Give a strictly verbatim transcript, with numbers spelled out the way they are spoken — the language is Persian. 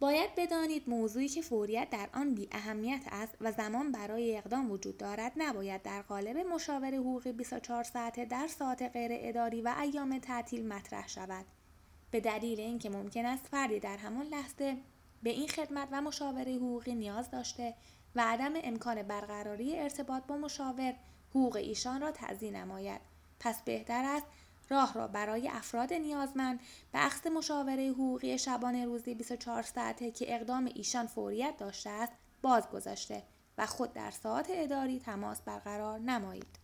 باید بدانید موضوعی که فوریت در آن بی اهمیت است و زمان برای اقدام وجود دارد نباید در قالب مشاوره حقوقی بیست و چهار ساعته در ساعات غیر اداری و ایام تعطیل مطرح شود، به دلیل اینکه ممکن است فردی در همان لحظه به این خدمت و مشاوره حقوقی نیاز داشته و عدم امکان برقراری ارتباط با مشاور حقوق ایشان را تضییع نماید. پس بهتر است راه را برای افراد نیازمند به اخذ مشاوره حقوقی شبانه روزی بیست و چهار ساعته که اقدام ایشان فوریت داشته است باز گذاشته و خود در ساعات اداری تماس برقرار نمایید.